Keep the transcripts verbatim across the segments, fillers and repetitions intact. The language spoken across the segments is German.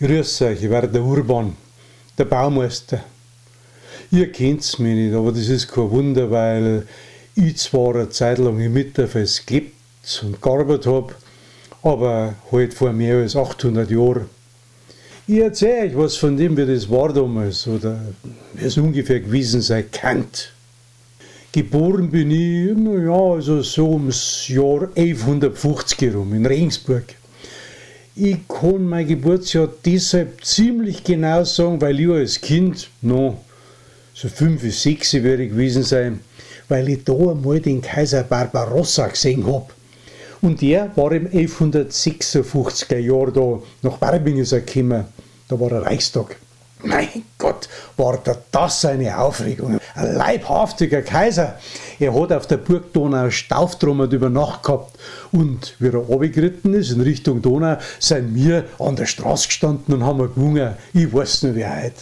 Grüß euch, ich werde der Urban, der Baumeister. Ihr kennt's mich nicht, aber das ist kein Wunder, weil ich zwar eine Zeit lang im Mitterfeld gelebt und gearbeitet habe, aber halt vor mehr als achthundert Jahren. Ich erzähle euch was von dem, wie das war damals, oder wie es ungefähr gewesen sein könnte. Geboren bin ich, naja, also so ums Jahr elfhundertfünfzig herum, in Regensburg. Ich kann mein Geburtsjahr deshalb ziemlich genau sagen, weil ich als Kind noch so fünf bis sechs wäre gewesen sein, weil ich da einmal den Kaiser Barbarossa gesehen habe. Und der war im elfhundertsechsundfünfziger Jahr da nach Barbingen gekommen. Da war der Reichstag. Mein Gott, war da das eine Aufregung. Ein leibhaftiger Kaiser. Er hat auf der Burg Donau Staufdrummert über Nacht gehabt. Und wie er runtergeritten ist in Richtung Donau, sind wir an der Straße gestanden und haben gewungen. Ich weiß nicht, wie heute.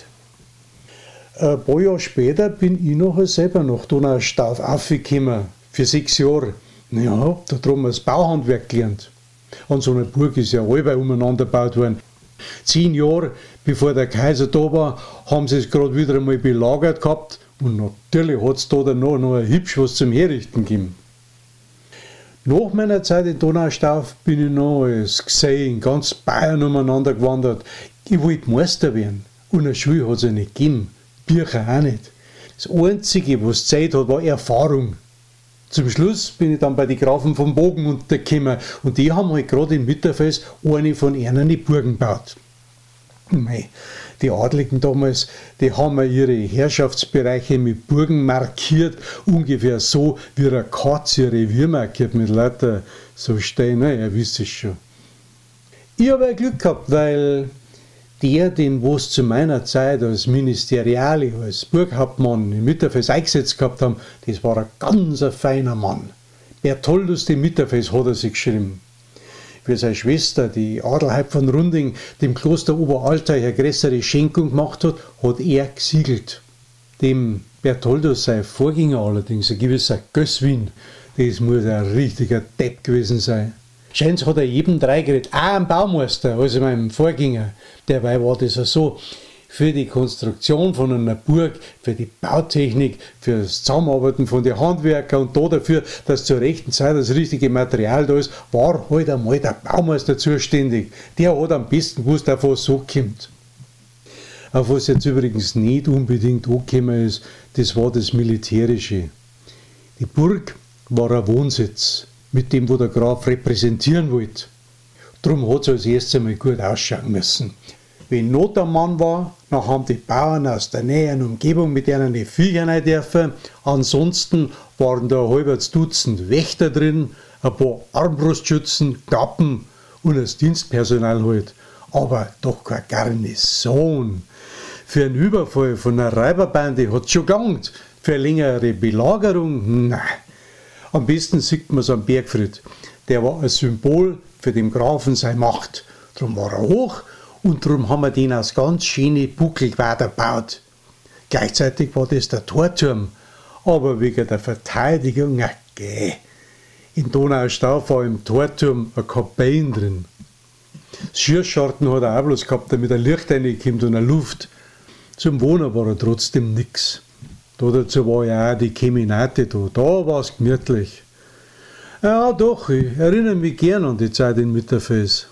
Ein paar Jahre später bin ich nachher selber nach Donaustauf aufgekommen. Für sechs Jahre. Ja, da drum das Bauhandwerk gelernt. An so einer Burg ist ja allweil umeinander gebaut worden. Zehn Jahre bevor der Kaiser da war, haben sie es gerade wieder einmal belagert gehabt und natürlich hat es da danach noch ein hübsch was zum Herrichten gegeben. Nach meiner Zeit in Donaustauf bin ich noch als Gesell in ganz Bayern umeinander gewandert. Ich wollte Meister werden und eine Schule hat es ja nicht gegeben, Bücher auch nicht. Das Einzige, was Zeit hat, war Erfahrung. Zum Schluss bin ich dann bei den Grafen von Bogen untergekommen und die haben halt gerade in Mitterfeld eine von ihnen die Burgen gebaut. Mei, die Adligen damals, die haben ihre Herrschaftsbereiche mit Burgen markiert, ungefähr so wie eine Katze ihre Revier markiert mit lauter so Steinen, ne, ihr wisst es schon. Ich habe ein Glück gehabt, weil der, den was zu meiner Zeit als Ministeriale, als Burghauptmann in Mitterfeld eingesetzt gehabt haben, das war ein ganz feiner Mann. Bertholdus de Mitterfeld hat er sich geschrieben. Für seine Schwester, die Adelheid von Runding, dem Kloster Oberalteich eine größere Schenkung gemacht hat, hat er gesiegelt. Dem Bertholdus, sein Vorgänger allerdings, ein gewisser Gößwin, das muss ein richtiger Depp gewesen sein. Scheint's hat er jedem drei geredet, auch ein Baumeister, also meinem Vorgänger. Dabei war das ja so, für die Konstruktion von einer Burg, für die Bautechnik, für das Zusammenarbeiten von den Handwerkern und da dafür, dass zur rechten Zeit das richtige Material da ist, war halt einmal der Baumeister zuständig. Der hat am besten gewusst, auf was so kommt. Auf was jetzt übrigens nicht unbedingt angekommen ist, das war das Militärische. Die Burg war ein Wohnsitz, mit dem, wo der Graf repräsentieren wollte. Darum hat es als erstes einmal gut ausschauen müssen. Wenn Not am Mann war, dann haben die Bauern aus der näheren Umgebung mit denen die Viecher rein dürfen. Ansonsten waren da ein halbes Dutzend Wächter drin, ein paar Armbrustschützen, Kappen und das Dienstpersonal halt. Aber doch kein Garnison. Für einen Überfall von einer Räuberbande hat es schon gelangt. Für eine längere Belagerung, nein. Am besten sieht man es am Bergfried. Der war ein Symbol für den Grafen seine Macht. Darum war er hoch und darum haben wir den aus ganz schönen Buckelquader gebaut. Gleichzeitig war das der Torturm. Aber wegen der Verteidigung, na geh. In Donaustauf war im Torturm ein Kapellen drin. Das Schießscharten hat er auch bloß gehabt, damit ein Licht reinkommt und eine Luft. Zum Wohnen war er trotzdem nix. Da dazu war ja auch die Keminate da, da war es gemütlich. Ja doch, ich erinnere mich gern an die Zeit in Mitterfeld.